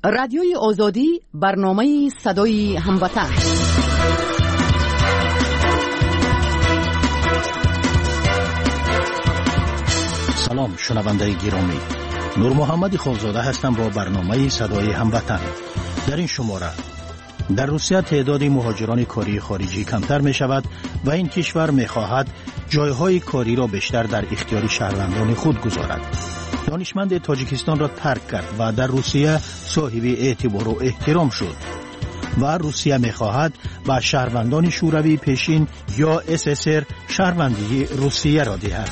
رادیوی آزادی، برنامه صدای هموطن. سلام شنونده گرامی، نور محمد خالزاده هستم با برنامه صدای هموطن. در این شماره در روسیه تعداد مهاجران کاری خارجی کمتر می شود و این کشور می خواهد جایهای کاری را بیشتر در اختیار شهروندان خود گذارد. دانشمند تاجیکستان را ترک کرد و در روسیه صاحب اعتبار و احترام شد و روسیه می خواهد به شهروندان شوروی پیشین یا SSR شهروندی روسیه را دهد.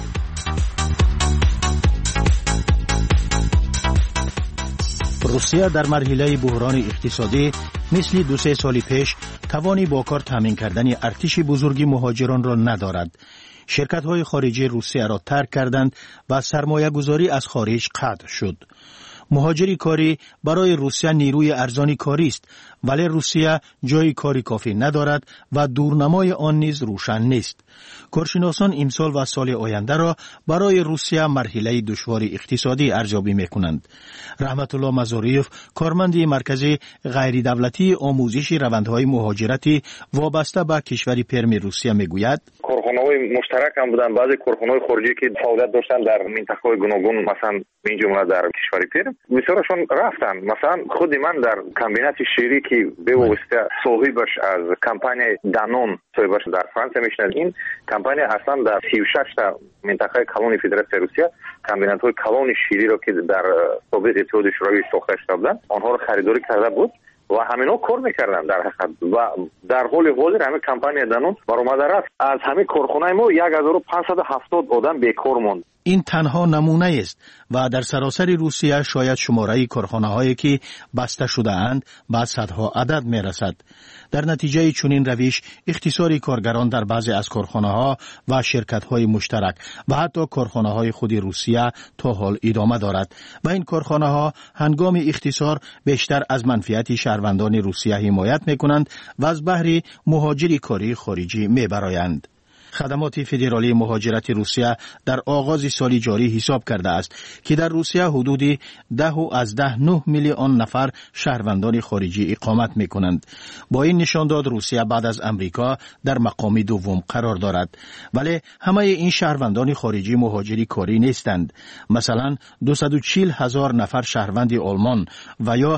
روسیه در مرحله بحران اقتصادی مثل 2-3 سال پیش توانی با کار تامین کردن ارتش بزرگی مهاجران را ندارد. شرکت‌های خارجی روسیه را ترک کردند و سرمایه گذاری از خارج قطع شد. مهاجری کاری برای روسیه نیروی ارزانی کاری است، ولی روسیه جای کاری کافی ندارد و دورنمای آن نیز روشن نیست. کارشناسان امسال و سال آینده را برای روسیه مرحله دشوار اقتصادی ارزیابی می‌کنند. رحمت الله مزاریف، کارمند مرکز غیر دولتی آموزش روندهای مهاجرتی وابسته به کشور پرم روسیه میگوید: کارخانه‌های مشترک هم بودن، بعضی کارخانه‌های خارجی که فعالیت داشتن در منطقه‌های گوناگون، مثلا این جمله در کشور پرم، بسیارشون رفتن. مثلا خود من در کمبینات شیری که به واسطه صاحبش از کمپانی دانون صاحبش در فرانسه میشنه، این کمپانی اصلا در 36 تا منطقه کلونی فدراسیون روسیه کمبینات‌های کلون شیری را که در سابق اتحاد شوروی ساخته شده بودند آنها را خریداری کرده بود و همینا کار میکردن در حقیقت. و در حال حاضر همین کمپانی دانون برآمده رفت، از همین کارخانه ما 1570 آدم بیکار ماند. این تنها نمونه است و در سراسر روسیه شاید شماره کارخانه‌هایی که بسته شده اند به صدها عدد می رسد. در نتیجه چنین روش اختصار کارگران در بعضی از کارخانه‌ها و شرکت‌های مشترک و حتی کارخانه‌های خود روسیه تا حال ادامه دارد و این کارخانه‌ها هنگام اختصار بیشتر از منفعت شهروندان روسیه حمایت می‌کنند و از بهره مهاجری کاری خارجی می‌برآیند. خدمات فدرالی مهاجرت روسیه در آغاز سال جاری حساب کرده است که در روسیه حدود 10 میلیون نفر شهروندان خارجی اقامت می کنند. با این نشانداد روسیه بعد از امریکا در مقام دوم قرار دارد، ولی همه این شهروندان خارجی مهاجری کاری نیستند. مثلا 240,000 نفر شهروند آلمان و یا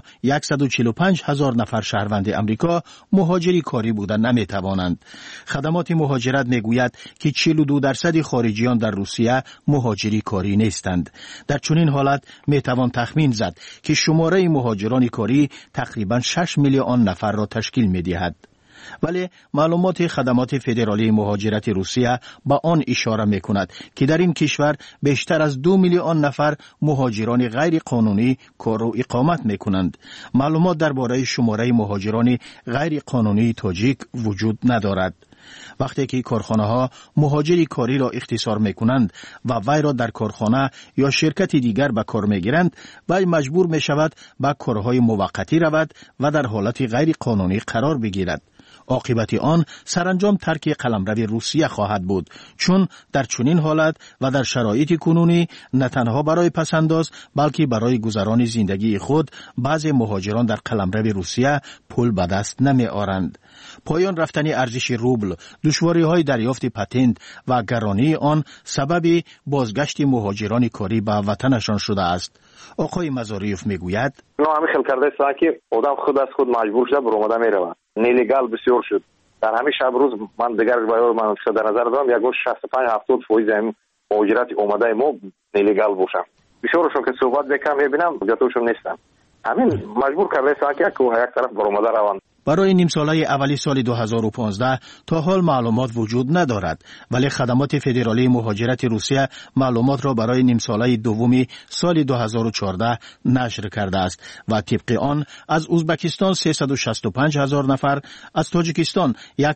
145,000 نفر شهروند امریکا مهاجری کاری بودن نمی توانند. خدمات مهاجرت می گوید که 42% خارجیان در روسیه مهاجری کاری نیستند. در چنین حالت می توان تخمین زد که شماره مهاجران کاری تقریبا 6 میلیون نفر را تشکیل می دهد. ولی معلومات خدمات فدرالی مهاجرت روسیه با آن اشاره می کند که در این کشور بیشتر از 2 میلیون نفر مهاجران غیر قانونی کار و اقامت می کنند. معلومات درباره شماره مهاجران غیر قانونی تاجیک وجود ندارد. وقتی که کارخانه‌ها مهاجری کاری را اختصار می‌کنند و وی را در کارخانه یا شرکت دیگر به کار می‌گیرند، وی مجبور می‌شود به کارهای موقتی رود و در حالت غیر قانونی قرار بگیرد. عاقبت آن سرانجام ترک قلمرو روسیه خواهد بود، چون در چنین حالت و در شرایط کنونی نه تنها برای پسنداز بلکه برای گذران زندگی خود بعضی مهاجران در قلمرو روسیه پول به دست نمی آورند. پایان رفتن ارزش روبل، دشواری‌های دریافت پتنت و گرانی آن سبب بازگشت مهاجران کاری به وطنشان شده است. آقای مزاریف میگوید: همین خیلی کرده است که آدم خود از خود مجبور شده برآمده میرود. نیلیگال بسیار شد. در همین شب روز من دیگر بیار من در نظر دارم 65-70% همین مهاجرت اومده ما نیلیگال باشم. بسیارشون که صحبت بکنم میبینم جاتوشون نیستم. همین مجبور کرده است که یک طرف برآمده روند. برای نیم ساله اولی سال 2015 تا حال معلومات وجود ندارد، ولی خدمات فدرالی مهاجرت روسیه معلومات را برای نیم ساله دومی سال 2014 نشر کرده است و طبق آن از ازبکستان 365,000 نفر، از تاجیکستان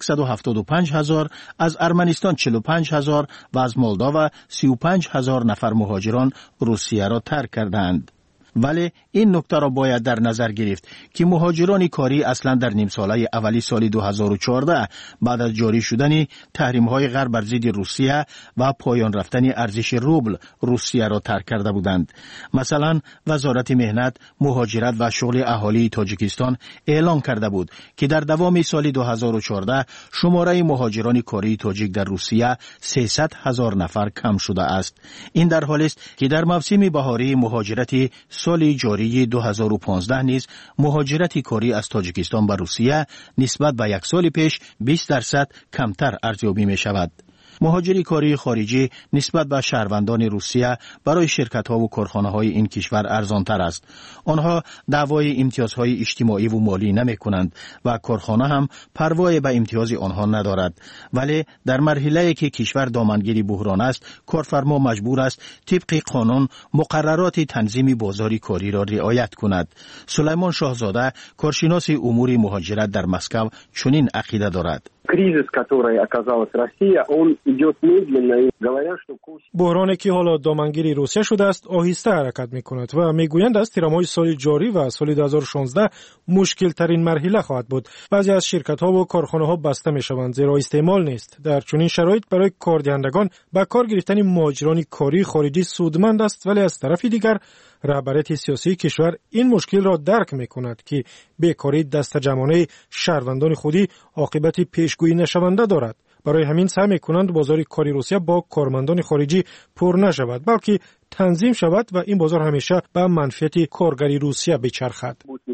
175,000، از ارمنستان 45,000 و از مولداوا 35,000 نفر مهاجران روسیه را ترک کردند. ولی این نکته را باید در نظر گرفت که مهاجران کاری اصلا در نیم ساله اولی سال 2014 بعد از جاری شدن تحریم‌های غرب بر ضد روسیه و پایان رفتن ارزش روبل روسیه را ترک کرده بودند. مثلا وزارت مهنت، مهاجرت و شغل اهالی تاجیکستان اعلام کرده بود که در دوام سال 2014 شماره مهاجران کاری تاجیک در روسیه 300,000 نفر کم شده است. این در حالی است که در موسم بهاری مهاجرت سال جاری 2015 نیز مهاجرت کاری از تاجیکستان به روسیه نسبت به یک سال پیش 20% کمتر ارزیابی می شود. مهاجری کاری خارجی نسبت به شهروندان روسیه برای شرکت‌ها و کارخانه‌های این کشور ارزان‌تر است. آنها دعوای امتیازهای اجتماعی و مالی نمی‌کنند و کارخانه هم پروای به امتیاز آنها ندارد. ولی در مرحله‌ای که کشور دامنگیر بحران است، کارفرما مجبور است طبق قانون مقررات تنظیم بازار کاری را رعایت کند. سلیمان شاهزاده، کارشناس امور مهاجرت در مسکو، چنین عقیده دارد. Кризис, который оказалась Россия, он идет медленно, и говорят, что بحرانی که حالا دامنگیر روسیه شده است آهسته حرکت می‌کند و میگویند از تیرام‌های سال جاری و سال 2016 مشکل ترین مرحله خواهد بود. بعضی از شرکت‌ها و کارخانه‌ها بسته می‌شوند زیرا استعمال نیست. در چنین شرایط برای کاردهندگان به کار گرفتن مهاجران کاری خارجی سودمند است، ولی از طرف دیگر رهبریت سیاسی کشور این مشکل را درک می‌کند که بیکاری دسته‌جمعانه شهروندان خودی عاقبت پیشگویی نشونده دارد. برای همین سعی می‌کنند بازار کاری روسیه با کارمندان خارجی پر نشود، بلکه تنظیم شود و این بازار همیشه به منفعت کارگری روسیه بچرخد.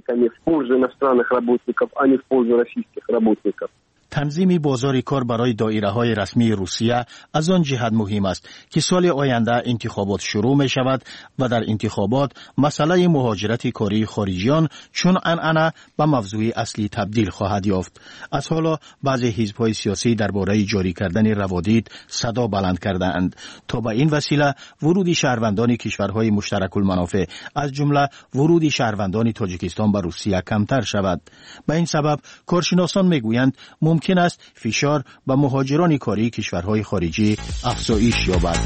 تنظیم بازار کار برای دایره‌های رسمی روسیه از آن جهت مهم است که سال آینده انتخابات شروع می شود و در انتخابات مسئله مهاجرت کاری خارجیان چون عنعنه به موضوع اصلی تبدیل خواهد یافت. از حالا بعضی حزب‌های سیاسی درباره جاری کردن روادید صدا بلند کرده‌اند تا به این وسیله ورود شهروندان کشورهای مشترک المنافع از جمله ورود شهروندان تاجیکستان به روسیه کمتر شود. به این سبب کارشناسان میگویند ممکن است فشار به مهاجران کاری کشورهای خارجی افزایش یابد.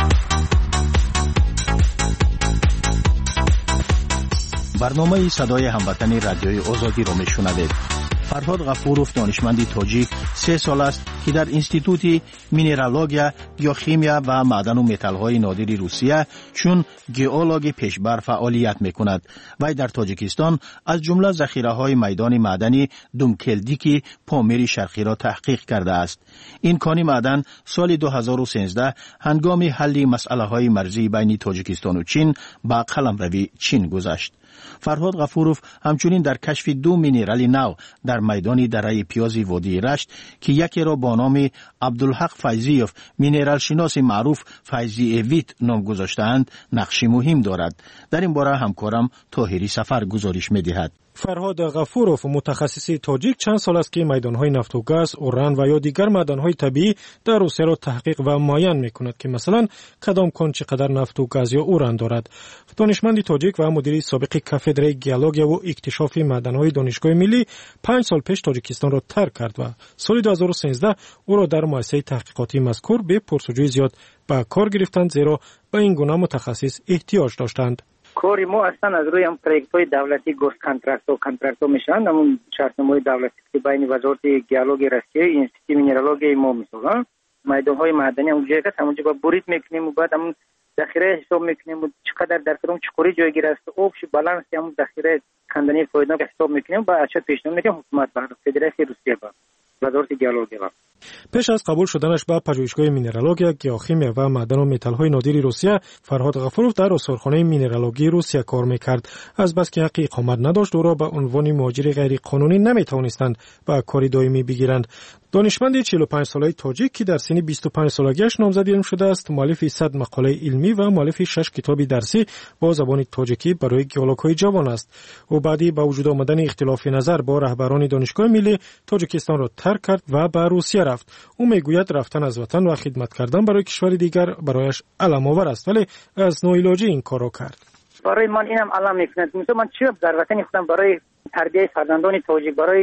برنامه صدای هموطن رادیوی آزادی را میشنوید. فرهاد غفوروف دانشمندی تاجیک 3 سال است که در انستیتوت مینرالوژیا یا شیمیا و معدن و متال‌های نادر روسیه چون گئولوگ پیشبر فعالیت می‌کند. وی در تاجیکستان از جمله ذخیره‌های میدان معدنی دومکلدیکی پامیر شرقی را تحقیق کرده است. این کان معدن سال 2013 هنگام حل مسئله‌های مرزی بین تاجیکستان و چین به قلمروی چین گذشت. فرهاد غفوروف همچنین در کشف 2 مینرال نو در میدان دره پیازی وادی رشت که یکی را با نام عبدالحق فیضیوف مینرال شناس معروف فیضی ویت نام گذاشته‌اند نقشی مهم دارد. در این باره همکارم طاهری سفر گزارش می‌دهد. فرهاد غفوروف متخصص تاجیک چند سال است که میدان‌های نفت و گاز، اوران و یا دیگر معدن‌های طبیعی در روسیه را تحقیق و معاین می‌کند که مثلا کدام کان چقدر نفت و گاز یا اوران دارد. دانشمند تاجیک و مدیر سابق کافدره گئولوژی و اکتشاف معدن‌های دانشگاه ملی 5 سال پیش تاجیکستان را ترک کرد و سال 2013 او را در مؤسسه تحقیقاتی مذکور به پرسجوی زیاد به کار گرفتند زیرا به این گونه متخصص احتیاج داشتند. کاری ما اصلا از روی هم پروژه‌های دولتی گوست کانترکت میشن، همون شرطنامه‌های دولتی که بین وزارت گئولوژی روسیه انستیتوت مینرالوژی ما میسازن میدان‌های معدنی اونجا که همونجا با برید میکنیم و بعد همون ذخیره حساب میکنیم و چقدر در کدوم چقوری جایگیر است آبش بالانس همون ذخیره کندنی فایده حساب میکنیم با اچ پیشنهاد میکنیم حکومت به فدراسیون روسیه با وزارت گئولوژی. پیش از قبول شدنش به پژوهشگاه مینرالوژیا، گیاه‌شیمیا و معدن و متال‌های نادر روسیه، فرهاد غفوروف در آثارخانه مینرالوژی روسیه کار می‌کرد. از بس که حق اقامت نداشت او را به عنوان مهاجر غیر قانونی نمی‌توانستند به کاری دائمی بگیرند. دانشمند 45 ساله تاجیک که در سن 25 سالگیش نامزد علم شده است، مؤلف 100 مقاله علمی و مؤلف 6 کتاب درسی با زبان تاجیکی برای گئولوژهای جوان است. او بعدی با وجود آمدن اختلاف نظر با رهبران دانشگاه ملی تاجیکستان را ترک کرد و به روسیه رفت. او میگوید رفتن از وطن و خدمت کردن برای کشور دیگر برایش علم آور است، ولی از ناعلاجی این کارو کرد. برای من اینم علم میکنه. مثلا من چی در وطن خودم برای تربیت فرزندان تاجیک، برای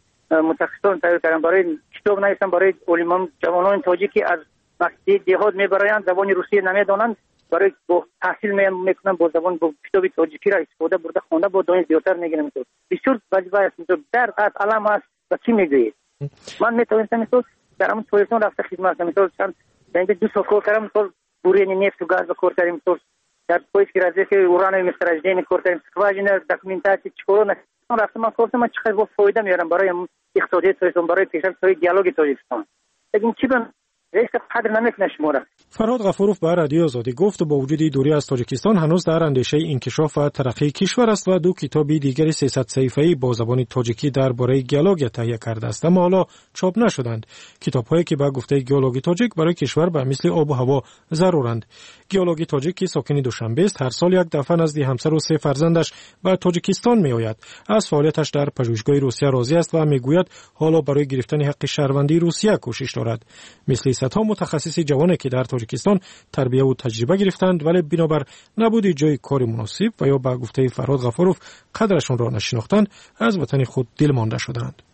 متخصصان تربیت کردن، برای کتاب نوشتن برای علمان جوانان تاجیکی از وقتی دهات میبرایند زبان روسی نمیدونند، برای تحصیل میکنن با زبان با کتاب تاجیکی را استفاده برده خونده با دانش زیادتر میگیرن. بسیار وظیفه است. در قد علم است و چی میگویید؟ من میتونستم مثلا در همون تولیدون رفته خدمت کنم. مثلا چند دنده 2 سال کار کردم. مثلا بورین نفت و گاز کار کردیم. مثلا در پویسک رازی اوران مسترجدین کار کردیم. سکواژن داکیومنتاسی چکورون رفتم من گفتم من چقدر با فایده میارم برای اقتصادی تولیدون، برای پیشرفت دیالوگ تاجیکستان. لیکن چی بن ریسک قدر نمیکنه شماره. فرهاد غفورов به رادیو آزادی گفت با وجود دوری از تاجیکستان هنوز در اندیشه انکشاف و ترقی کشور است و 2 کتاب دیگر 300 صفحه‌ای با زبان تاجیکی درباره گیالوگ تهیه کرده است، اما حالا چاپ نشدند. کتاب‌هایی که به گفته گیالوگ تاجیک برای کشور به مثل آب و هوا ضرورند. گیالوگ تاجیک که ساکن دوشنبه است، هر سال یک دفعه نزد همسر و 3 فرزندش به تاجیکستان میآید. از فعالیتش در پژوهشگاه روسیه راضی است و میگوید حالا برای گرفتن حق شهروندی روسیه کوشش دارد. مثل صدها متخصص جوانی که در تاجیکستان تربیت و تجربه گرفتند ولی بنابر نبود جای کار مناسب و یا به گفته فرهاد غفورov قدرشان را نشناختند، از وطن خود دل مانده شدند.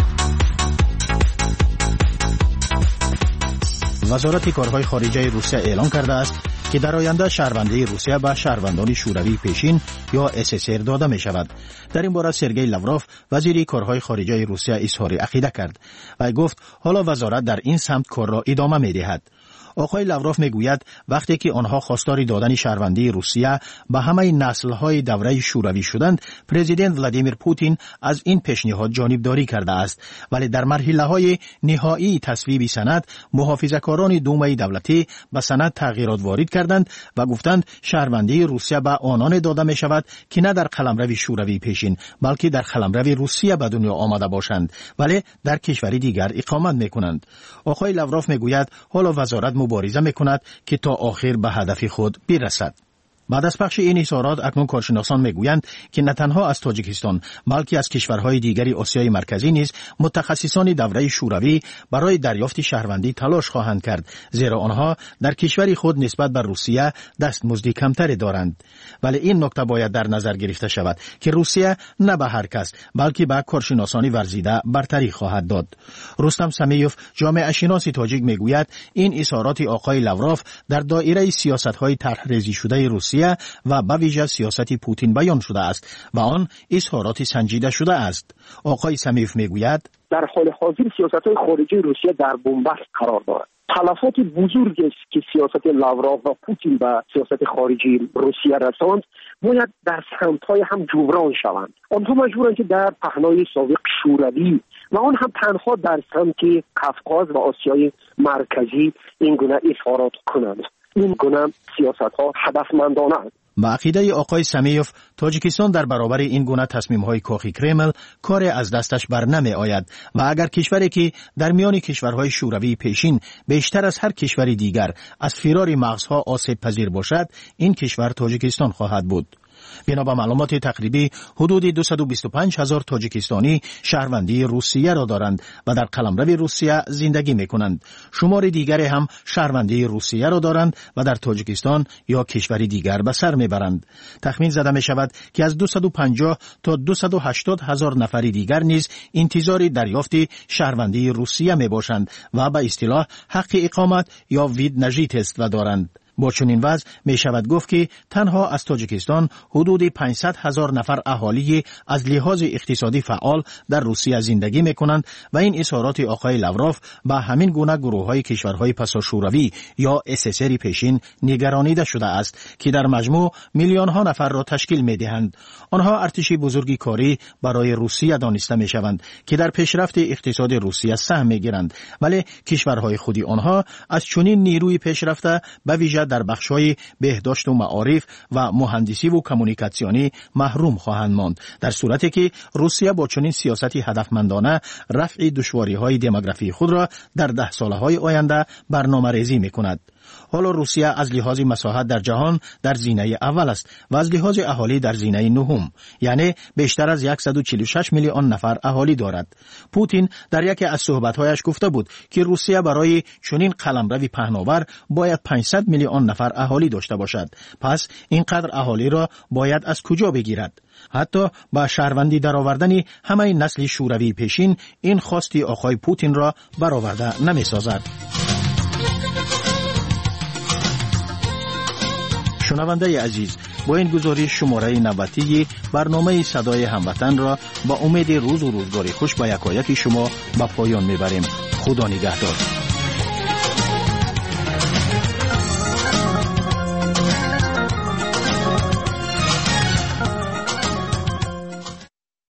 وزارت کارهای خارجه روسیه اعلام کرده است که در آینده شهروندی روسیه به شهروندان شوروی پیشین یا SSR داده می شود. در این باره سرگئی لاوروف وزیر کارهای خارجه روسیه اظهار عقیده کرد و گفت حالا وزارت در این سمت کار را ادامه می دهد. آقای لاوروف میگوید وقتی که آنها خواستار دادن شهروندی روسیه به همه نسل‌های دوره شوروی شدند، پرزیدنت ولادیمیر پوتین از این پیشنهاد جانبداری کرده است، ولی در مرحله‌های نهایی تصویب سند محافظه‌کاران دومای دولتی به سند تغییرات وارد کردند و گفتند شهروندی روسیه به آنان داده می شود که نه در قلمرو شوروی پیشین بلکه در قلمرو روسیه به دنیا آمده باشند ولی در کشوری دیگر اقامت می‌کنند. آقای لاوروف میگوید حالا وزارت مبارزه میکند که تا آخر به هدف خود برسد. بعد از پخش این اظهارات اکنون کارشناسان میگویند که نه تنها از تاجیکستان بلکه از کشورهای دیگری آسیای مرکزی نیز متخصصان دوره شوروی برای دریافت شهروندی تلاش خواهند کرد، زیرا آنها در کشور خود نسبت به روسیه دستمزد کمتری دارند. ولی این نکته باید در نظر گرفته شود که روسیه نه به هر کس بلکه به کارشناسان ورزیده برتری خواهد داد. رستم سمیوف جامعه شناس تاجیک میگوید این اظهارات آقای لاوروف در دایره سیاست‌های طرح‌ریزی شده روسیه و به ویژه سیاست پوتین بیان شده است و آن اظهارات سنجیده شده است. آقای سمیوف میگوید در حال حاضر سیاست‌های خارجی روسیه در بنبست قرار دارد. تلفات بزرگی است که سیاست لاوروف و پوتین به سیاست خارجی روسیه رساند باید در سمت‌های هم جبران شوند. آنها مجبورند که در پهنای سابق شوروی و آن هم تنها در سمت قفقاز و آسیای مرکزی این گونه اظهارات کنند. این گونه سیاست‌ها هدفمندانه است. با عقیده آقای سمیوف تاجیکستان در برابر این گونه تصمیم‌های کاخ کرمل کار از دستش بر نمی آید و اگر کشوری که در میان کشورهای شوروی پیشین بیشتر از هر کشور دیگر از فرار مغزها آسیب پذیر باشد، این کشور تاجیکستان خواهد بود. بنا به معلومات تقریبی حدود 225,000 تاجیکستانی شهروندی روسیه را دارند و در قلمرو روسیه زندگی می‌کنند. شمار دیگری هم شهروندی روسیه را دارند و در تاجیکستان یا کشوری دیگر به سر میبرند. تخمین زده می شود که از 250 تا 280,000 نفر دیگر نیز انتظار دریافت شهروندی روسیه می باشند و به اصطلاح حق اقامت یا وید نژیت است و دارند. با چنین وضع می شود گفت که تنها از تاجیکستان حدود 500,000 نفر اهالی از لحاظ اقتصادی فعال در روسیه زندگی می کنند و این اظهارات آقای لاوروف به همین گونه گروه های کشورهای پساشوروی یا SSR پیشین نگرانیده شده است که در مجموع میلیون ها نفر را تشکیل می دهند. آنها ارتشی بزرگی کاری برای روسیه دانسته می شوند که در پیشرفت اقتصاد روسیه سهم می گیرند، ولی کشورهای خودی آنها از چنین نیروی پیشرفته به ویژه در بخش‌های بهداشت و معارف و مهندسی و کمونیکاسیونی محروم خواهند ماند، در صورتی که روسیه با چنین سیاستی هدفمندانه رفع دشواری‌های دموگرافی خود را در 10 سال‌های آینده برنامه‌ریزی می‌کند. حالا روسیه از لحاظ مساحت در جهان در زینه اول است و از لحاظ اهالی در زینه نهم، یعنی بیشتر از 146 میلیون نفر اهالی دارد. پوتین در یکی از صحبت‌هایش گفته بود که روسیه برای چنین قلمرو پهناور باید 500 میلیون نفر اهالی داشته باشد. پس اینقدر اهالی را باید از کجا بگیرد؟ حتی با شهروندی درآوردن همه نسل شوروی پیشین این خواستی آقای پوتین را برآورده نمی‌سازد. شنونده عزیز، با این گزارش شماره نوبتی برنامه صدای هموطن را با امید روز و روزگار خوش با یکایک شما به پایان میبریم. خدا نگهدار.